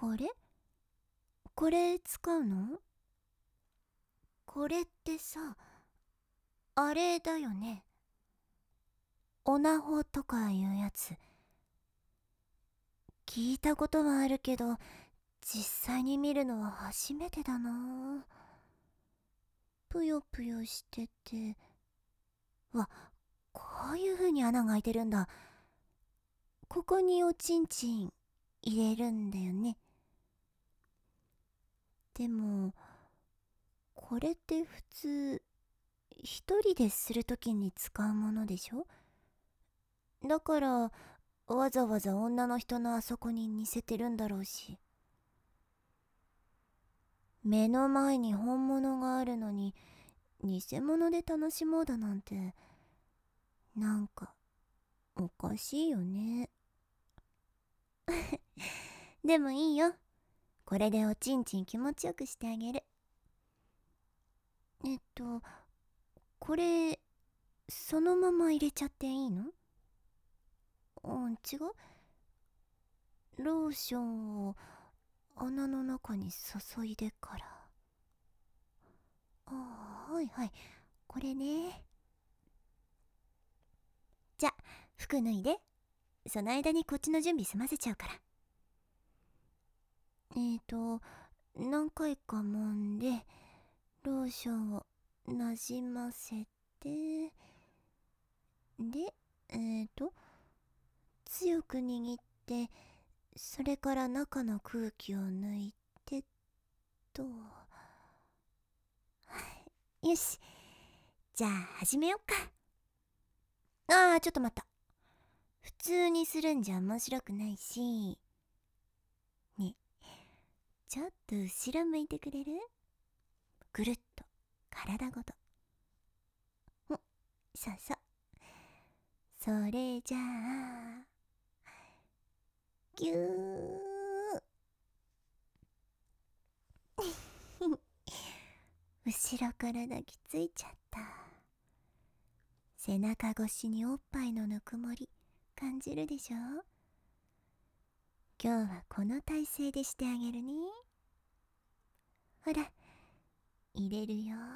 これ使うの？これってさ、あれだよね。オナホとかいうやつ。聞いたことはあるけど、実際に見るのは初めてだな。ぷよぷよしてて。わ、こういう風に穴が開いてるんだ。ここにおちんちん入れるんだよね。でも、これって普通、一人でするときに使うものでしょ？だから、わざわざ女の人のあそこに似せてるんだろうし。目の前に本物があるのに、偽物で楽しもうだなんて、なんか、おかしいよね。でもいいよ。これでおちんちん気持ちよくしてあげる。これ、そのまま入れちゃっていいの？違う？ローションを穴の中に注いでから。はいはい。これね。じゃ、服脱いで。その間にこっちの準備済ませちゃうから。何回か揉んで、ローションをなじませて、で、強く握って、それから中の空気を抜いてと。よし。じゃあ始めよっか。ちょっと待った。普通にするんじゃ面白くないし。ね、ちょっと後ろ向いてくれる？ぐるっと体ごと。そうそう。それじゃあ、ぎゅー。後ろから抱きついちゃった。背中越しにおっぱいのぬくもり感じるでしょ？今日はこの体勢でしてあげるね。ほら、入れるよ。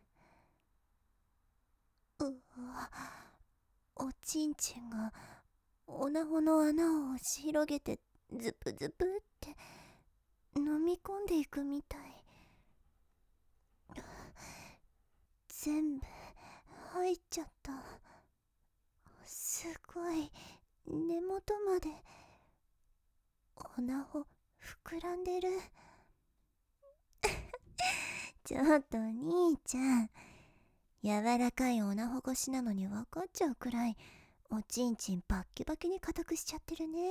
うわ、おちんちんがおなほの穴を押し広げてズプズプって飲み込んでいくみたい。全部入っちゃった。すごい、根元までおなほ膨らんでる。ちょっとお兄ちゃん、柔らかいおなほ越しなのに分かっちゃうくらいおちんちんバッキバキに硬くしちゃってるね。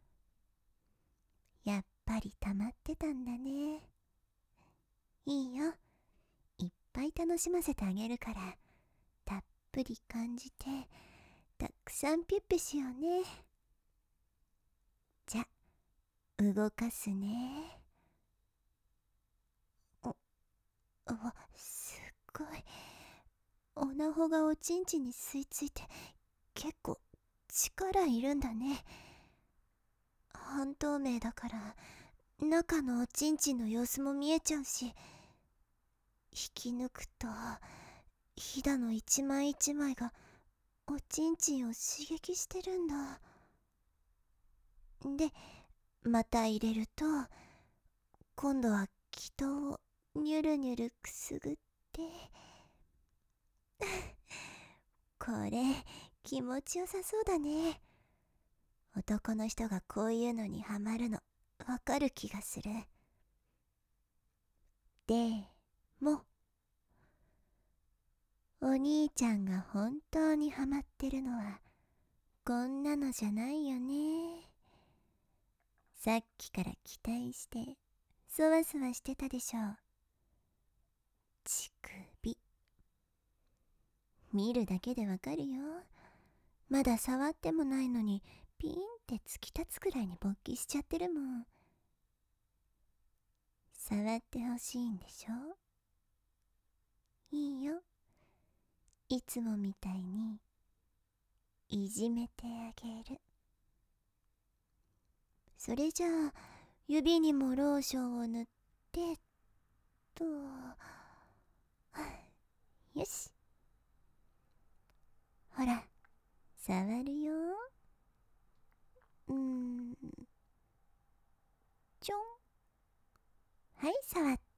やっぱり溜まってたんだね。いいよ、いっぱい楽しませてあげるから、たっぷり感じてたくさんピュッピュしようね。じゃ、動かすね。すっごい、おなほがおちんちんに吸い付いて結構力いるんだね。半透明だから中のおちんちんの様子も見えちゃうし、引き抜くとひだの一枚一枚がおちんちんを刺激してるんだ。で、また入れると今度は気筒をニュルニュルくすぐってこれ気持ちよさそうだね。男の人がこういうのにハマるのわかる気がする。でも、お兄ちゃんが本当にハマってるのはこんなのじゃないよね。さっきから期待してそわそわしてたでしょ。乳首見るだけでわかるよ。まだ触ってもないのにピーンって突き立つくらいに勃起しちゃってるもん。触ってほしいんでしょ？いいよ、いつもみたいにいじめてあげる。それじゃあ指にもローションを塗ってと、よし。ほら、触るよ。ちょん。はい、触った。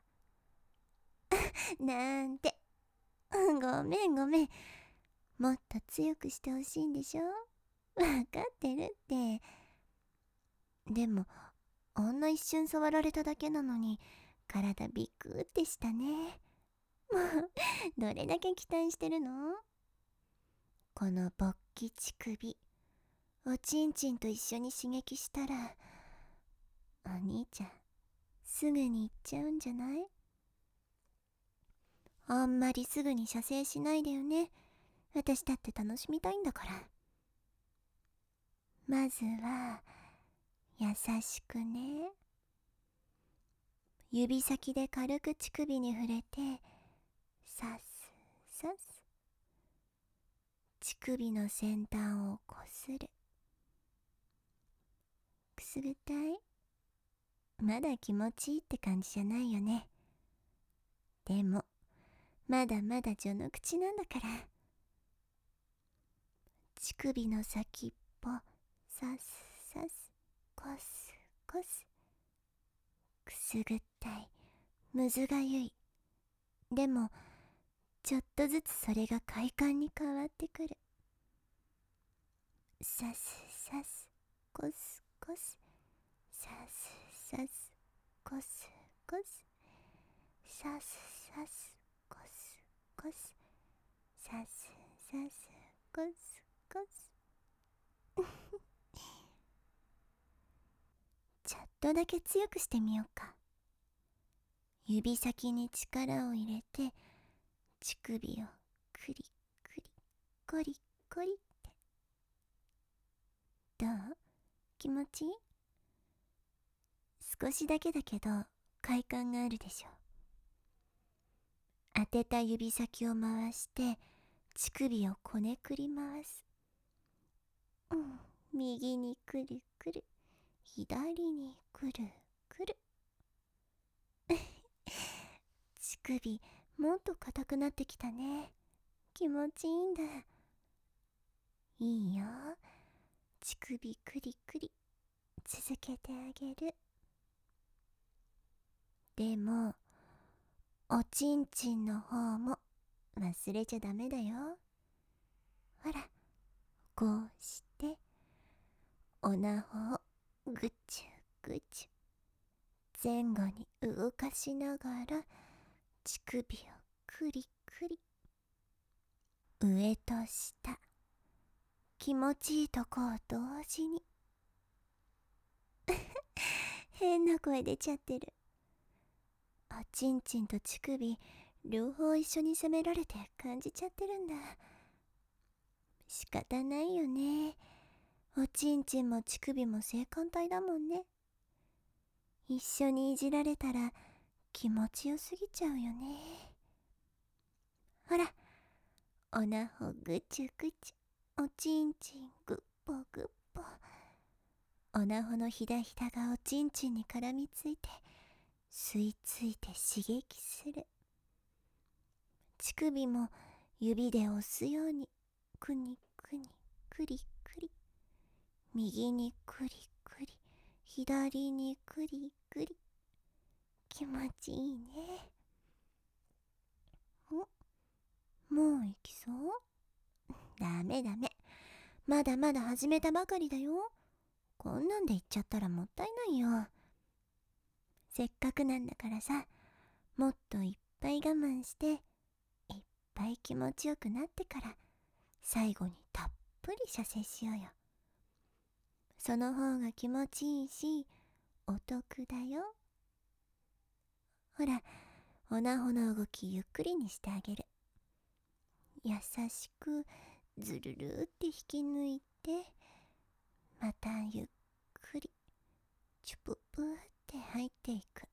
なんて。ごめんごめん。もっと強くしてほしいんでしょ。わかってるって。でも、ほんの一瞬触られただけなのに、体ビクってしたね。もう、どれだけ期待してるの？この勃起乳首、おちんちんと一緒に刺激したら、お兄ちゃん、すぐに行っちゃうんじゃない？あんまりすぐに射精しないでよね。私だって楽しみたいんだから。まずは、優しくね。指先で軽く乳首に触れて、さすさす。乳首の先端をこする。くすぐったい？まだ気持ちいいって感じじゃないよね。でも、まだまだ序の口なんだから。乳首の先っぽ、さすさす、こすこす。くすぐったい、むずがゆい。でも、ちょっとずつそれが快感に変わってくる。さすさす、こすこす。さすさす、こすこす。さすさす、こすこす。さすさす、こすこす。ちょっとだけ強くしてみようか。指先に力を入れて、乳首をクリクリ、コリコリって。どう？気持ちいい？少しだけだけど快感があるでしょ。当てた指先を回して乳首をこねくり回す。右にくるくる、左にくるくる。乳首もっと硬くなってきたね。気持ちいいんだ。いいよ。乳首くりくり続けてあげる。でも、おちんちんの方も忘れちゃダメだよ。ほら、こうしておなほをぐちゅぐちゅ前後に動かしながら乳首をくりくり。上と下、気持ちいいとこを同時に。変な声出ちゃってる。おちんちんと乳首両方一緒に責められて感じちゃってるんだ。仕方ないよね。おちんちんも乳首も性感帯だもんね。一緒にいじられたら気持ちよすぎちゃうよね。ほら、おなほぐちゅぐちゅ、おちんちんぐっぽぐっぽ。おなほのひだひだがおちんちんに絡みついて吸い付いて刺激する。乳首も指で押すようにくにくにくりくり。右にくりくり、左にくりくり。気持ちいいね。もう行きそう？ダメダメ。まだまだ始めたばかりだよ。こんなんで行っちゃったらもったいないよ。せっかくなんだからさ、もっといっぱい我慢して、いっぱい気持ちよくなってから、最後にたっぷり射精しようよ。その方が気持ちいいし、お得だよ。ほら、おなほの動きゆっくりにしてあげる。優しくずるるって引き抜いて、またゆっくりチュププって入っていく。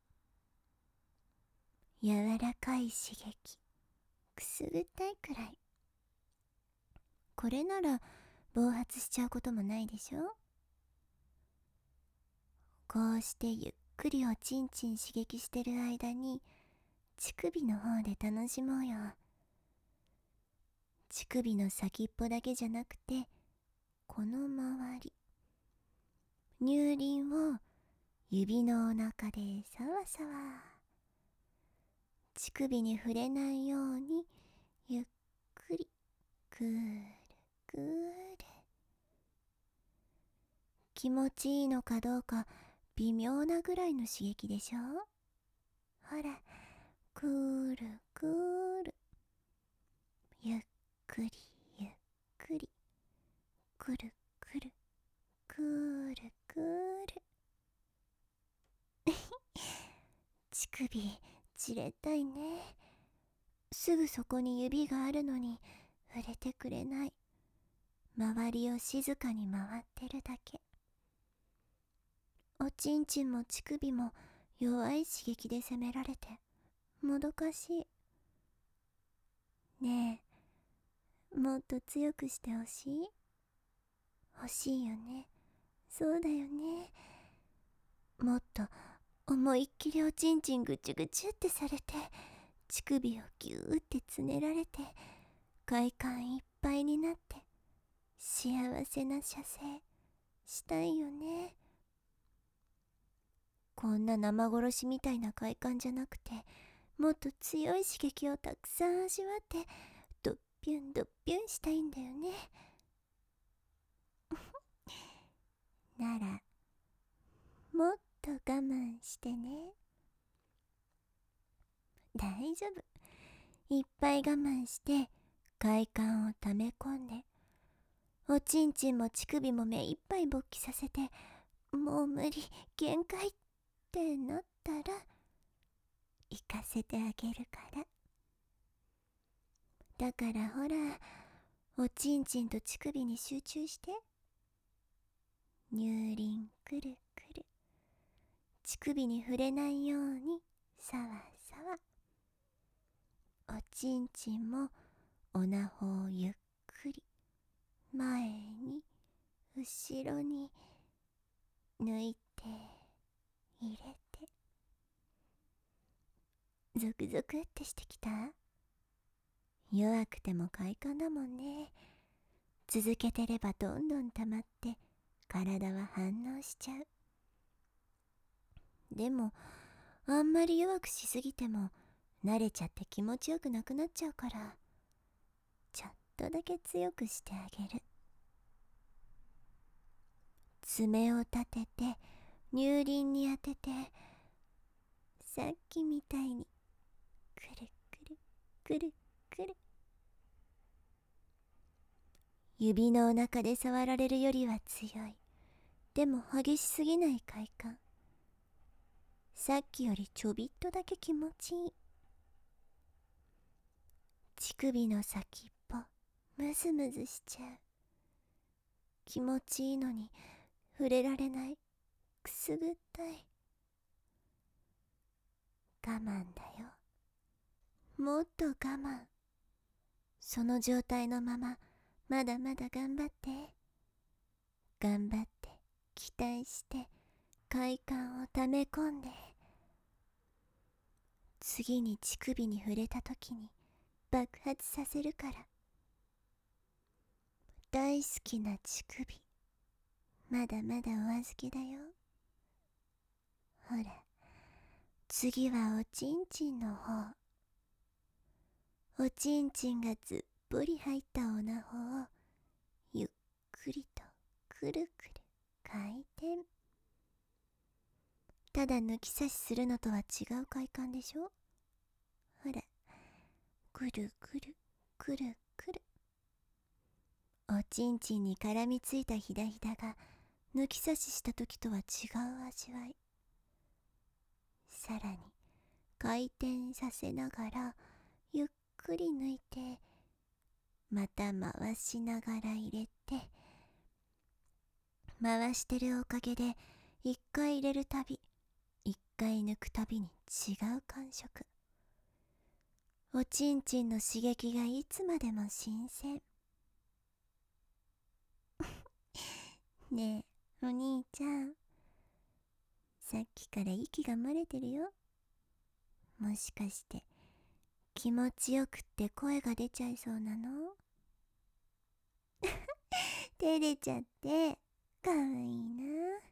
柔らかい刺激、くすぐったいくらい。これなら暴発しちゃうこともないでしょ。 こうしてゆっくりおちんちん刺激してる間に乳首の方で楽しもうよ。乳首の先っぽだけじゃなくて、この周り、乳輪を指のお腹でさわさわ。乳首に触れないようにゆっくりくるくる。気持ちいいのかどうか微妙なぐらいの刺激でしょ。ほら、くるくる、ゆっくりゆっくり、くるくるくるくる。乳首じれたいね。すぐそこに指があるのに触れてくれない。周りを静かに回ってるだけ。おちんちんも乳首も弱い刺激で責められてもどかしい。ねえ、もっと強くしてほしい？欲しいよね。そうだよね。もっと思いっきりおちんちんぐちゅぐちゅってされて、乳首をぎゅーってつねられて、快感いっぱいになって幸せな射精したいよね。こんな生殺しみたいな快感じゃなくて、もっと強い刺激をたくさん味わってドッピュンドッピュンしたいんだよね。ならもっと我慢してね。大丈夫。いっぱい我慢して快感を溜め込んで、おちんちんも乳首も目いっぱい勃起させて、もう無理限界ってなったら行かせてあげるから。だからほら、おちんちんと乳首に集中して。乳輪くるくる、乳首に触れないようにさわさわ。おちんちんもおなほをゆっくり前に後ろに抜いて入れて。ゾクゾクってしてきた？弱くても快感だもんね。続けてればどんどん溜まって体は反応しちゃう。でもあんまり弱くしすぎても慣れちゃって気持ちよくなくなっちゃうから、ちょっとだけ強くしてあげる。爪を立てて乳輪に当てて、さっきみたいにくるくるくるくる。指の中で触られるよりは強い、でも激しすぎない快感。さっきよりちょびっとだけ気持ちいい。乳首の先っぽムズムズしちゃう。気持ちいいのに触れられない、くすぐったい。我慢だよ。もっと我慢。その状態のまままだまだ頑張って。頑張って期待して快感を溜め込んで、次に乳首に触れた時に爆発させるから。大好きな乳首、まだまだお預けだよ。ほら、次はおちんちんの方。おちんちんがずっぽり入ったおなほをゆっくりとくるくる回転。ただ抜き差しするのとは違う快感でしょ。ほら、くるくるくるくる。おちんちんに絡みついたひだひだが抜き差しした時とは違う味わい。さらに回転させながらゆっくり抜いて、また回しながら入れて、回してるおかげで一回入れるたび一回抜くたびに違う感触。おちんちんの刺激がいつまでも新鮮。ねえお兄ちゃん、 さっきから息が漏れてるよ。もしかして気持ちよくって声が出ちゃいそうなの？照れちゃってかわいいな。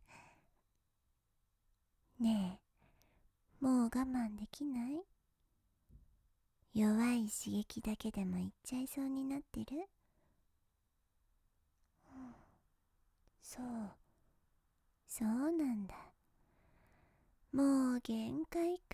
ねえ、もう我慢できない？弱い刺激だけでもいっちゃいそうになってる？そうなんだ。もう限界か。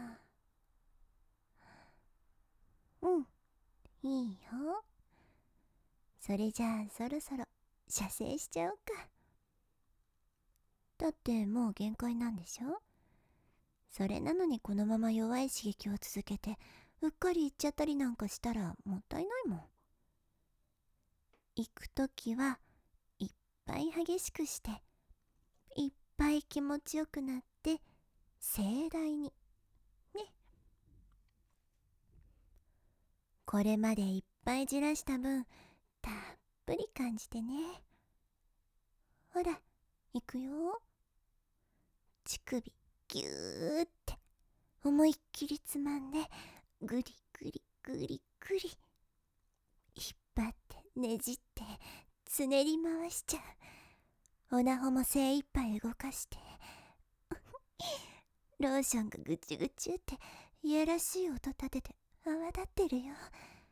いいよ。それじゃあそろそろ射精しちゃおうか。だってもう限界なんでしょ？それなのにこのまま弱い刺激を続けてうっかり行っちゃったりなんかしたらもったいないもん。行くときはいっぱい激しくしていっぱい気持ちよくなって盛大にね。これまでいっぱいじらした分たっぷり感じてね。ほら行くよ。乳首ぎゅーって思いっきりつまんでぐりぐりぐりぐり引っ張ってねじってつねり回しちゃう。おなほも精一杯動かしてローションがぐちゅぐちゅっていやらしい音立てて泡立ってるよ。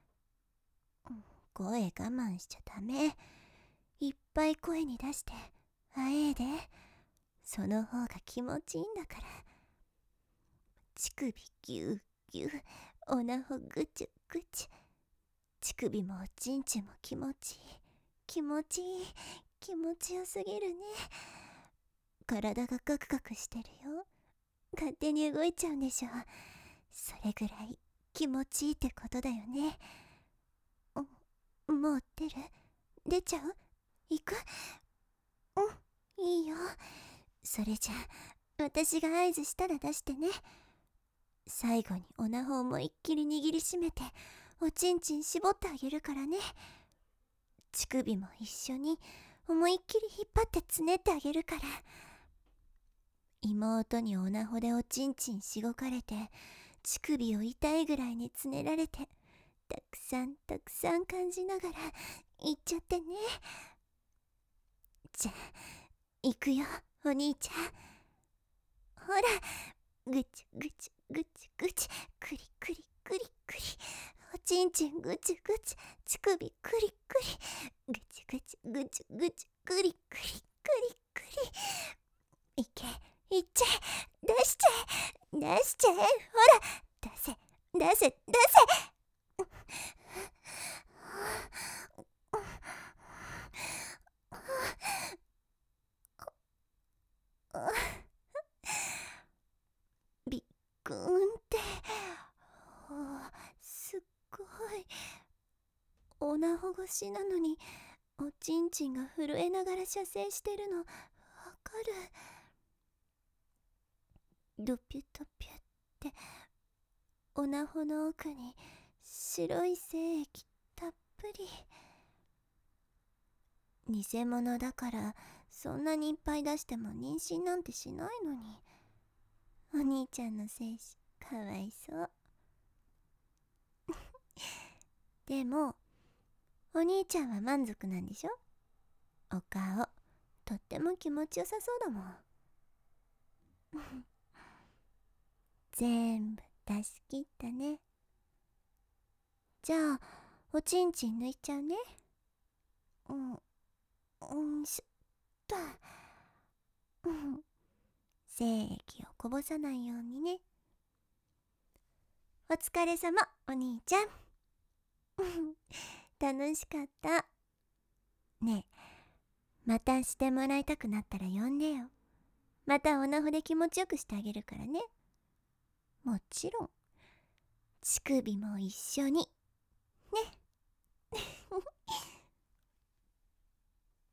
声我慢しちゃダメ。いっぱい声に出してあえいで。その方が気持ちいいんだから。乳首ぎゅうぎゅう、おなほぐちゅぐちゅ、乳首もおちんちんも気持ちいい気持ちいい気持ちよすぎるね。体がカクカクしてるよ。勝手に動いちゃうんでしょ。それぐらい気持ちいいってことだよね。もう出ちゃう？行く？いいよ。それじゃあ私が合図したら出してね。最後におなほ思いっきり握りしめておちんちん絞ってあげるからね。乳首も一緒に思いっきり引っ張ってつねってあげるから。妹におなほでおちんちんしごかれて乳首を痛いぐらいにつねられてたくさんたくさん感じながらいっちゃってね。じゃあ行くよお兄ちゃん。ほらぐちぐちぐちぐちくりくりくりくりおちんちんぐちぐち乳首くりくりぐちぐちぐちぐちくりくりくりくり。いけいっちゃえ出しちゃえ出しちゃえ。ほら出せ出せ出せ。びっくんってすっごい。おなほ越しなのにおちんちんが震えながら射精してるのわかる。ドピュドピュっておなほの奥に白い精液たっぷり。偽物だからそんなにいっぱい出しても妊娠なんてしないのに。お兄ちゃんの精子かわいそう。でもお兄ちゃんは満足なんでしょ？お顔とっても気持ちよさそうだもん。全部出し切ったね。じゃあおちんちん抜いちゃうね。しょっと。精液をこぼさないようにね。お疲れ様お兄ちゃん。楽しかった。ねえまたしてもらいたくなったら呼んでよ。またおなほで気持ちよくしてあげるからね。もちろん乳首も一緒にね。